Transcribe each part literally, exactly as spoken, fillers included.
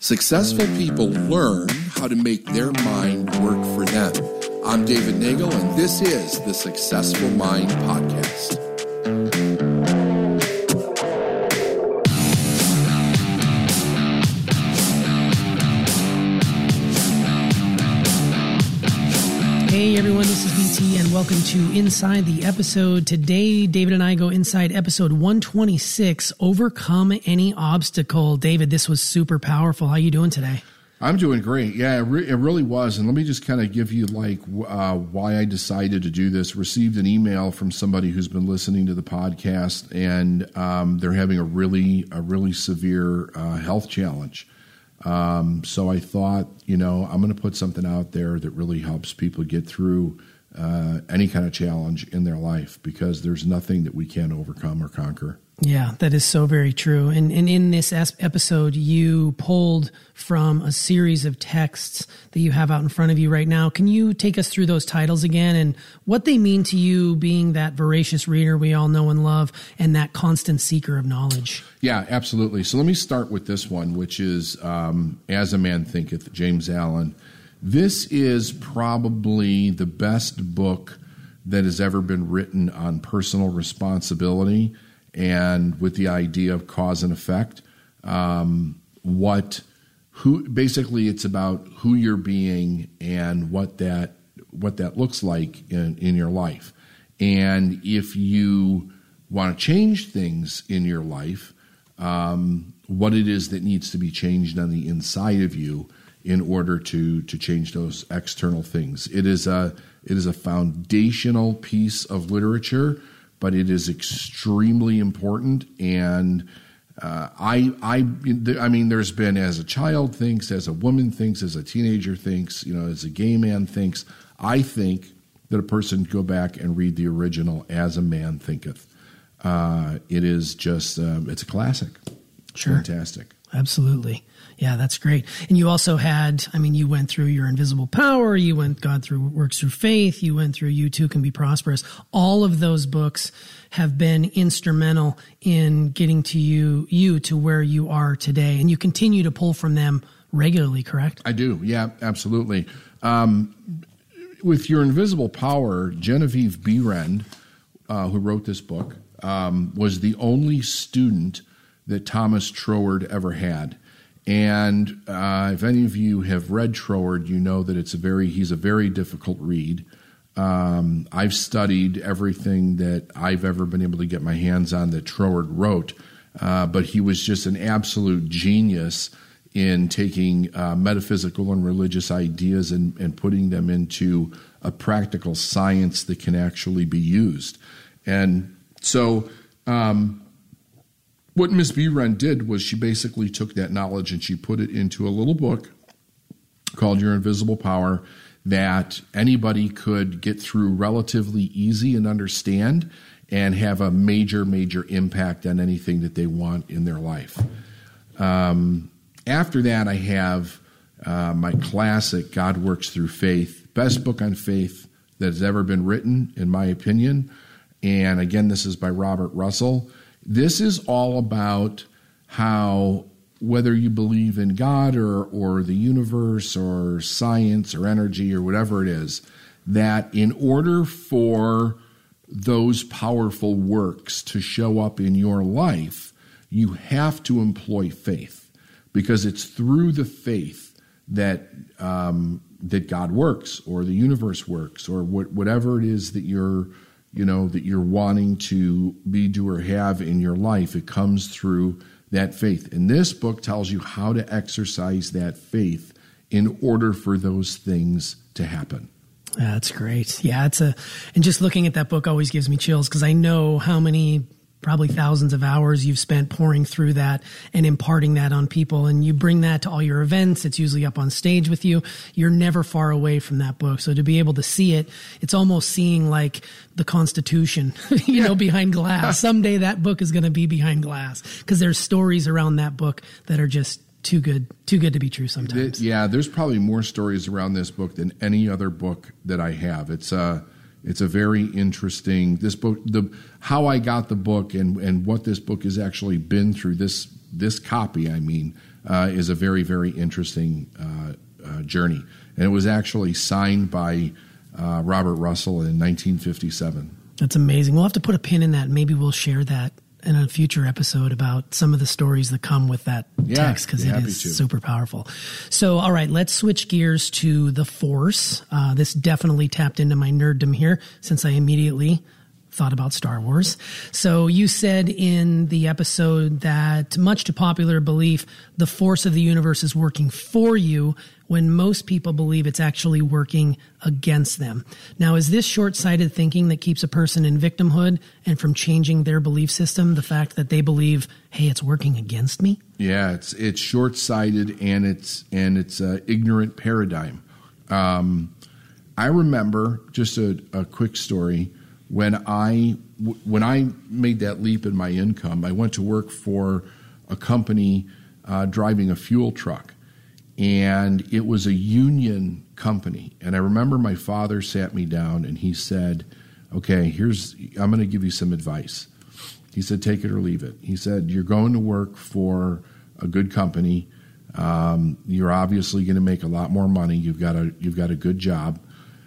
Successful people learn how to make their mind work for them. I'm David Nagel, and this is the Successful Mind Podcast. Hey everyone, this is B T and welcome to Inside the Episode. Today, David and I go inside episode one twenty-six, Overcome Any Obstacle. David, this was super powerful. How are you doing today? I'm doing great. Yeah, it, re- it really was. And let me just kind of give you like uh, why I decided to do this. Received an email from somebody who's been listening to the podcast, and um, they're having a really, a really severe uh, health challenge. Um, so I thought, you know, I'm going to put something out there that really helps people get through uh, any kind of challenge in their life, because there's nothing that we can't overcome or conquer. Yeah, that is so very true. And, and in this episode, you pulled from a series of texts that you have out in front of you right now. Can you take us through those titles again and what they mean to you, being that voracious reader we all know and love and that constant seeker of knowledge? Yeah, absolutely. So let me start with this one, which is um, As a Man Thinketh, James Allen. This is probably the best book that has ever been written on personal responsibility and with the idea of cause and effect. Um, what, who, basically it's about who you're being and what that, what that looks like in, in your life. And if you want to change things in your life, um, what it is that needs to be changed on the inside of you in order to, to change those external things. It is a, it is a foundational piece of literature, but it is extremely important. And uh, I, I, I mean, there's been as a child thinks, as a woman thinks, as a teenager thinks, you know, as a gay man thinks. I think that a person could go back and read the original As a Man Thinketh. Uh, it is just, um, it's a classic. Sure. Fantastic. Absolutely. Yeah, that's great. And you also had, I mean, you went through Your Invisible Power, you went God Through Works Through Faith, you went through You Too Can Be Prosperous. All of those books have been instrumental in getting to you, you to where you are today. And you continue to pull from them regularly, correct? I do. Yeah, absolutely. Um, with Your Invisible Power, Genevieve Behrend, uh, who wrote this book, um, was the only student that Thomas Troward ever had. And uh, if any of you have read Troward, you know that it's a very he's a very difficult read. Um, I've studied everything that I've ever been able to get my hands on that Troward wrote, uh, but he was just an absolute genius in taking uh, metaphysical and religious ideas and, and putting them into a practical science that can actually be used. And so um, what Miss Behrend did was she basically took that knowledge and she put it into a little book called Your Invisible Power that anybody could get through relatively easy and understand and have a major, major impact on anything that they want in their life. Um, after that, I have uh, my classic God Works Through Faith, best book on faith that has ever been written, in my opinion. And again, this is by Robert Russell. This is all about how, whether you believe in God or, or the universe or science or energy or whatever it is, that in order for those powerful works to show up in your life, you have to employ faith, because it's through the faith that um, that God works or the universe works or what, whatever it is that you're you know, that you're wanting to be, do, or have in your life. It comes through that faith. And this book tells you how to exercise that faith in order for those things to happen. That's great. Yeah, it's a, and just looking at that book always gives me chills, because I know how many, probably thousands of hours you've spent pouring through that and imparting that on people. And you bring that to all your events. It's usually up on stage with you. You're never far away from that book. So to be able to see it, it's almost seeing like the Constitution, you yeah. know, behind glass. Someday that book is going to be behind glass, because there's stories around that book that are just too good, too good to be true sometimes. Yeah, there's probably more stories around this book than any other book that I have. It's uh, It's a very interesting, this book, the how I got the book and, and what this book has actually been through, this this copy, I mean, uh, is a very, very interesting uh, uh, journey. And it was actually signed by uh, Robert Russell in nineteen fifty-seven. That's amazing. We'll have to put a pin in that. Maybe we'll share that in a future episode about some of the stories that come with that yeah, text, because it is to. super powerful. So, all right, let's switch gears to the Force. Uh, this definitely tapped into my nerddom here, since I immediately thought about Star Wars. So you said in the episode that, much to popular belief, the force of the universe is working for you when most people believe it's actually working against them. Now, is this short-sighted thinking that keeps a person in victimhood and from changing their belief system, the fact that they believe, hey, it's working against me? Yeah, it's it's short-sighted, and it's and it's an ignorant paradigm. Um, I remember, just a, a quick story, when I when I made that leap in my income, I went to work for a company uh, driving a fuel truck, and it was a union company. And I remember my father sat me down and he said, "Okay, here's I'm going to give you some advice." He said, "Take it or leave it." He said, "You're going to work for a good company. Um, you're obviously going to make a lot more money. You've got a you've got a good job."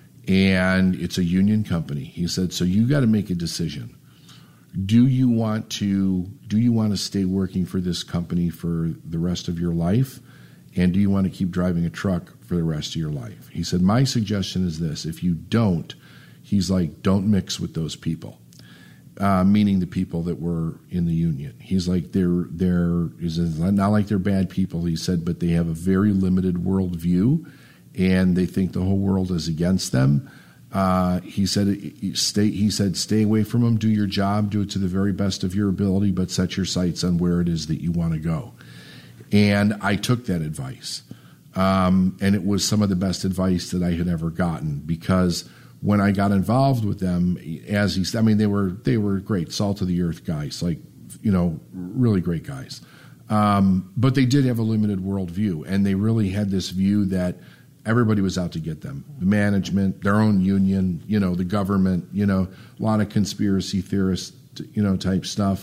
And it's a union company. He said, so you got to make a decision. Do you want to do you want to stay working for this company for the rest of your life? And do you want to keep driving a truck for the rest of your life? He said, my suggestion is this. If you don't, he's like, don't mix with those people, uh, meaning the people that were in the union. He's like, they're, they're, it's not like they're bad people, he said, but they have a very limited worldview, and they think the whole world is against them. Uh, he said, stay, he said, stay away from them, do your job, do it to the very best of your ability, but set your sights on where it is that you want to go. And I took that advice. Um, and it was some of the best advice that I had ever gotten, because when I got involved with them, as he said, I mean, they were, they were great, salt of the earth guys, like, you know, really great guys. Um, but they did have a limited worldview, and they really had this view that everybody was out to get them. The management, their own union, you know, the government, you know, a lot of conspiracy theorist, you know, type stuff.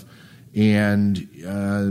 And uh,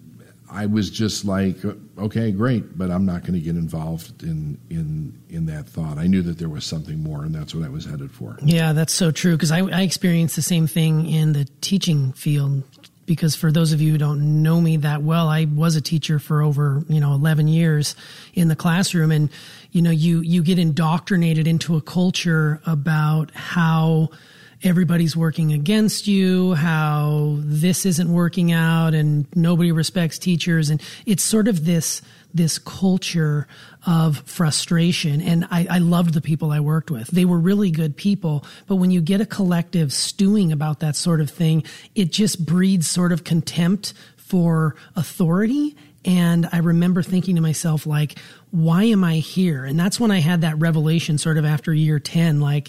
I was just like, okay, great, but I'm not going to get involved in, in in that thought. I knew that there was something more, and that's what I was headed for. Yeah, that's so true, because I, I experienced the same thing in the teaching field. Because for those of you who don't know me that well, I was a teacher for over, you know, eleven years in the classroom. And, you know, you, you get indoctrinated into a culture about how everybody's working against you, how this isn't working out, and nobody respects teachers. And it's sort of this, this culture of frustration. And I, I loved the people I worked with. They were really good people. But when you get a collective stewing about that sort of thing, it just breeds sort of contempt for authority. And I remember thinking to myself, like, why am I here? And that's when I had that revelation sort of after year ten, like,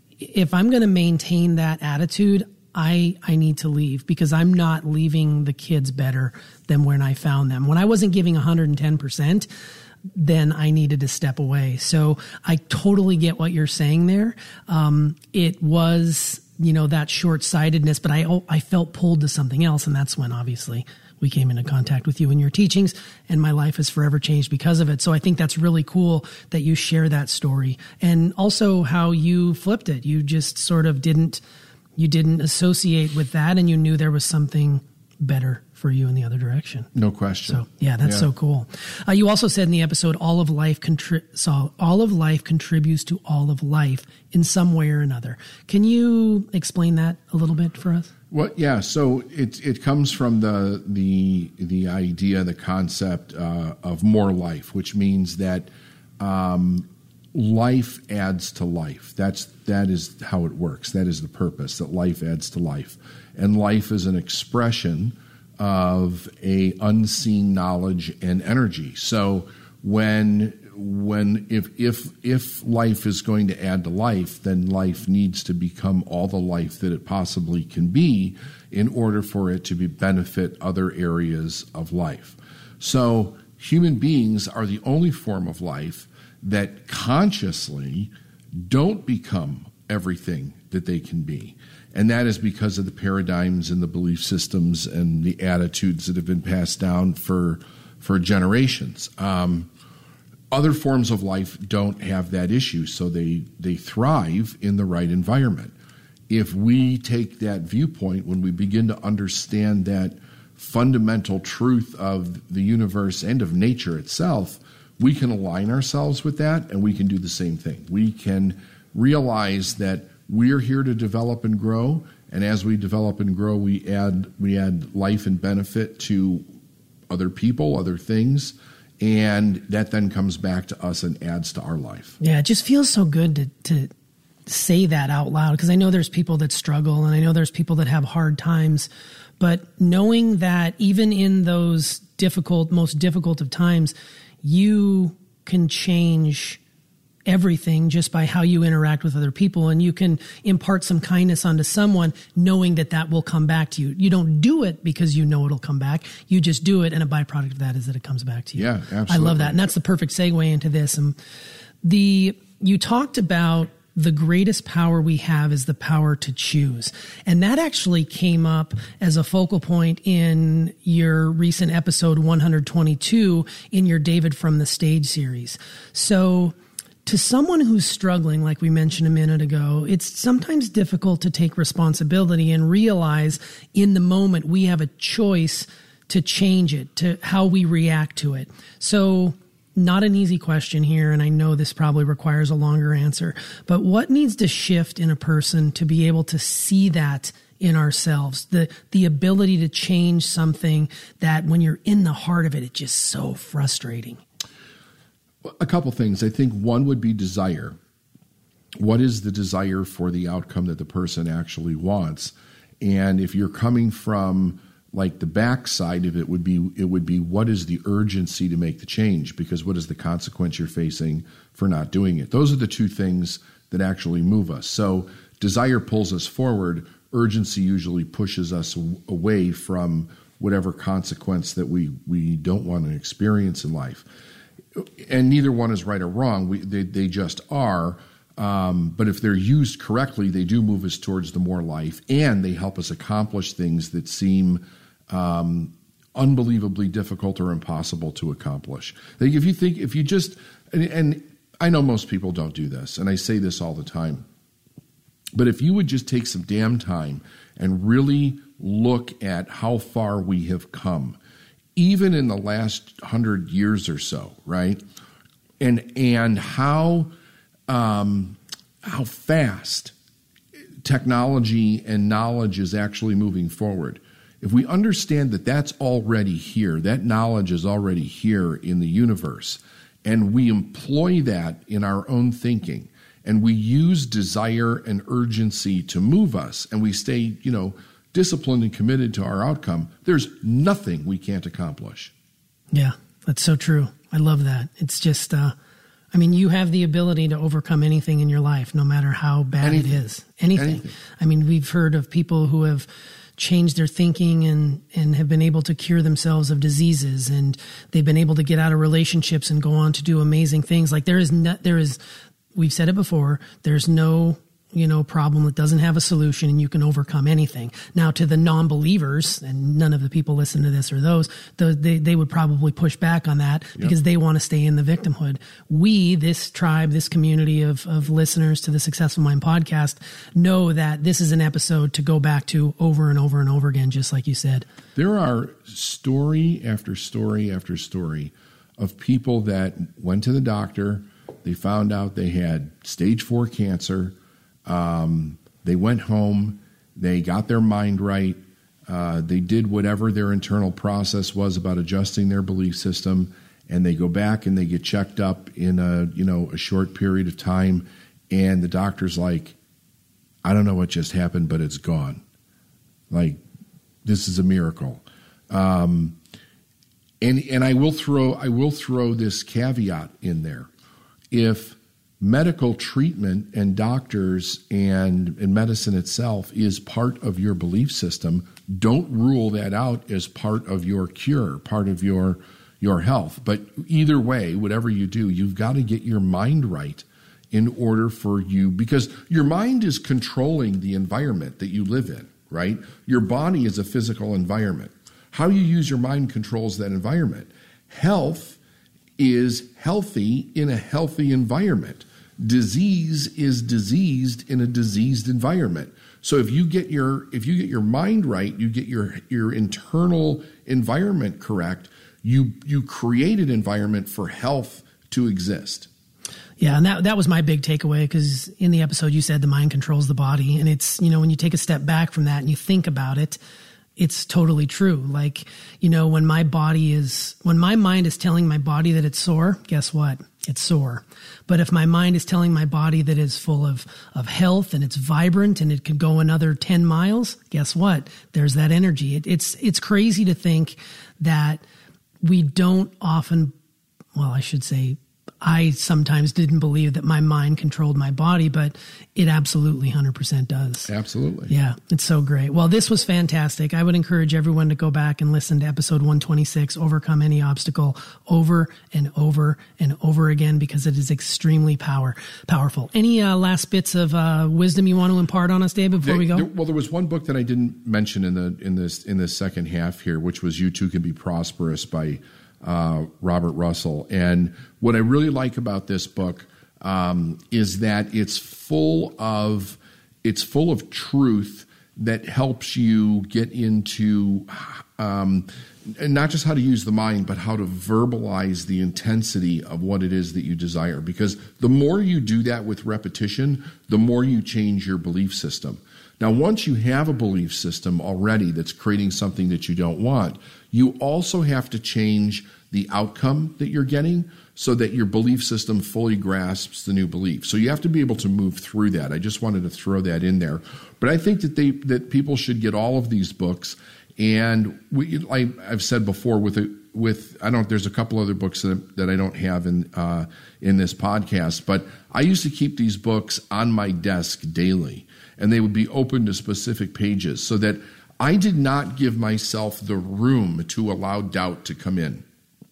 if I'm going to maintain that attitude, I, I need to leave, because I'm not leaving the kids better than when I found them. When I wasn't giving one hundred ten percent, then I needed to step away. So I totally get what you're saying there. Um, it was, you know, that short-sightedness, but I, I felt pulled to something else. And that's when obviously we came into contact with you and your teachings, and my life has forever changed because of it. So I think that's really cool that you share that story, and also how you flipped it. You just sort of didn't, you didn't associate with that, and you knew there was something better for you in the other direction. No question. So yeah, that's yeah. so cool. Uh, you also said in the episode, all of life contri- so all of life contributes to all of life in some way or another. Can you explain that a little bit for us? Well, yeah. So it it comes from the the the idea, the concept uh, of more life, which means that um, life adds to life. That's that is how it works. That is the purpose. That life adds to life, and life is an expression of a unseen knowledge and energy. So when when if if if life is going to add to life, then life needs to become all the life that it possibly can be in order for it to be benefit other areas of life. So human beings are the only form of life that consciously don't become everything that they can be. And that is because of the paradigms and the belief systems and the attitudes that have been passed down for for generations. Um, other forms of life don't have that issue, so they, they thrive in the right environment. If we take that viewpoint, when we begin to understand that fundamental truth of the universe and of nature itself, we can align ourselves with that, and we can do the same thing. We can realize that we're here to develop and grow, and as we develop and grow, we add we add life and benefit to other people, other things, and that then comes back to us and adds to our life. Yeah, it just feels so good to to say that out loud, because I know there's people that struggle, and I know there's people that have hard times, but knowing that even in those difficult, most difficult of times, you can change everything just by how you interact with other people, and you can impart some kindness onto someone knowing that that will come back to you. You don't do it because you know it'll come back. You just do it, and a byproduct of that is that it comes back to you. Yeah, absolutely. I love that, and that's the perfect segue into this. And the you talked about the greatest power we have is the power to choose. And that actually came up as a focal point in your recent episode one twenty-two in your David from the Stage series. So to someone who's struggling, like we mentioned a minute ago, it's sometimes difficult to take responsibility and realize in the moment we have a choice to change it, to how we react to it. So not an easy question here, and I know this probably requires a longer answer, but what needs to shift in a person to be able to see that in ourselves, the the ability to change something that when you're in the heart of it, it's just so frustrating? A couple things. I think one would be desire. What is the desire for the outcome that the person actually wants? And if you're coming from like the backside of it, would be it would be what is the urgency to make the change? Because what is the consequence you're facing for not doing it? Those are the two things that actually move us. So desire pulls us forward. Urgency usually pushes us away from whatever consequence that we, we don't want to experience in life. And neither one is right or wrong. We, they, they just are. Um, but if they're used correctly, they do move us towards the more life, and they help us accomplish things that seem um, unbelievably difficult or impossible to accomplish. Like if you think, if you just, and, and I know most people don't do this, and I say this all the time, but if you would just take some damn time and really look at how far we have come, even in the last hundred years or so, right? And and how um, how fast technology and knowledge is actually moving forward. If we understand that that's already here, that knowledge is already here in the universe, and we employ that in our own thinking, and we use desire and urgency to move us, and we stay, you know, disciplined and committed to our outcome, there's nothing we can't accomplish. Yeah, that's so true. I love that. It's just, uh, I mean, you have the ability to overcome anything in your life, no matter how bad anything. it is. Anything. Anything. I mean, we've heard of people who have changed their thinking and, and have been able to cure themselves of diseases, and they've been able to get out of relationships and go on to do amazing things. Like there is no, there is, we've said it before, there's no you know, problem that doesn't have a solution, and you can overcome anything. Now, to the non-believers, and none of the people listen to this are those, those they, they would probably push back on that because yep. they want to stay in the victimhood. We, this tribe, this community of, of listeners to the Successful Mind podcast, know that this is an episode to go back to over and over and over again, just like you said. There are story after story after story of people that went to the doctor, they found out they had stage four cancer. Um, they went home, they got their mind right, uh, they did whatever their internal process was about adjusting their belief system, and they go back and they get checked up in a, you know, a short period of time, and the doctor's like, I don't know what just happened, but it's gone. Like, this is a miracle. Um, and and I will throw I will throw this caveat in there. If medical treatment and doctors and, and medicine itself is part of your belief system, don't rule that out as part of your cure, part of your your health. But either way, whatever you do, you've got to get your mind right in order for you, because your mind is controlling the environment that you live in, right? Your body is a physical environment. How you use your mind controls that environment. Health is healthy in a healthy environment. Disease is diseased in a diseased environment. So if you get your if you get your mind right, you get your your internal environment correct, you you create an environment for health to exist. Yeah, and that that was my big takeaway, because in the episode you said the mind controls the body, and it's, you know, when you take a step back from that and you think about it, it's totally true. Like, you know, when my body is, when my mind is telling my body that it's sore, guess what? It's sore. But if my mind is telling my body that it's full of, of health and it's vibrant and it could go another ten miles, guess what? There's that energy. It, it's, it's crazy to think that we don't often, well, I should say, I sometimes didn't believe that my mind controlled my body, but it absolutely one hundred percent does. Absolutely. Yeah, it's so great. Well, this was fantastic. I would encourage everyone to go back and listen to episode one twenty-six, Overcome Any Obstacle, over and over and over again, because it is extremely power powerful. Any uh, last bits of uh, wisdom you want to impart on us, David, before there, we go? There, well, there was one book that I didn't mention in the in this in this second half here, which was You Too Can Be Prosperous by Uh, Robert Russell. And what I really like about this book um, is that it's full of it's full of truth that helps you get into um, not just how to use the mind, but how to verbalize the intensity of what it is that you desire. Because the more you do that with repetition, the more you change your belief system. Now, once you have a belief system already that's creating something that you don't want, you also have to change the outcome that you're getting so that your belief system fully grasps the new belief. So you have to be able to move through that. I just wanted to throw that in there. But I think that they that people should get all of these books. And we, like I've said before, with a, with I don't. There's a couple other books that that I don't have in uh, in this podcast, but I used to keep these books on my desk daily, and they would be open to specific pages so that I did not give myself the room to allow doubt to come in.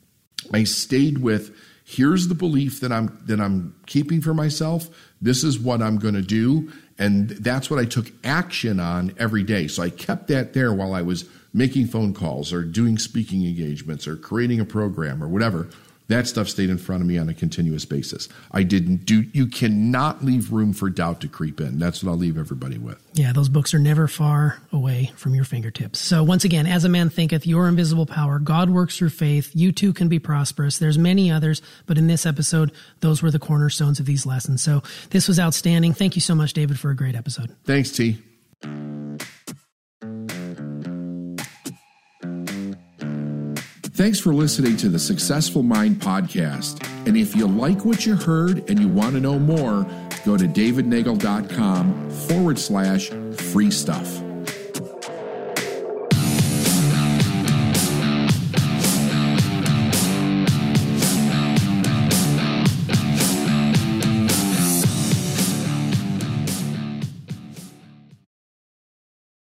I stayed with, here's the belief that I'm that I'm keeping for myself. This is what I'm going to do, and that's what I took action on every day. So I kept that there while I was making phone calls or doing speaking engagements or creating a program or whatever. That stuff stayed in front of me on a continuous basis. I didn't do, you cannot leave room for doubt to creep in. That's what I'll leave everybody with. Yeah, those books are never far away from your fingertips. So once again, As a Man Thinketh, Your Invisible Power, God Works Through Faith, You Too Can Be Prosperous. There's many others, but in this episode, those were the cornerstones of these lessons. So this was outstanding. Thank you so much, David, for a great episode. Thanks, T. Thanks for listening to the Successful Mind podcast. And if you like what you heard and you want to know more, go to davidnagel.com forward slash free stuff.